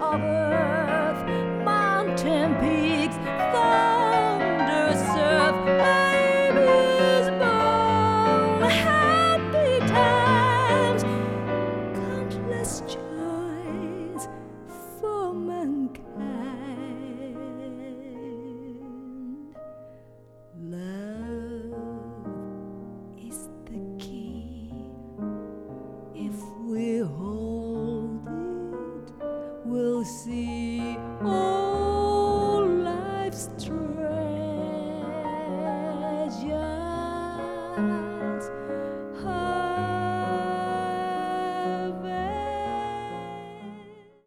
of earth, mountain peaks, thunder, surf, babies born, happy times, countless joys for mankind. Love is the key. If we hold it, we'll see all life's truth.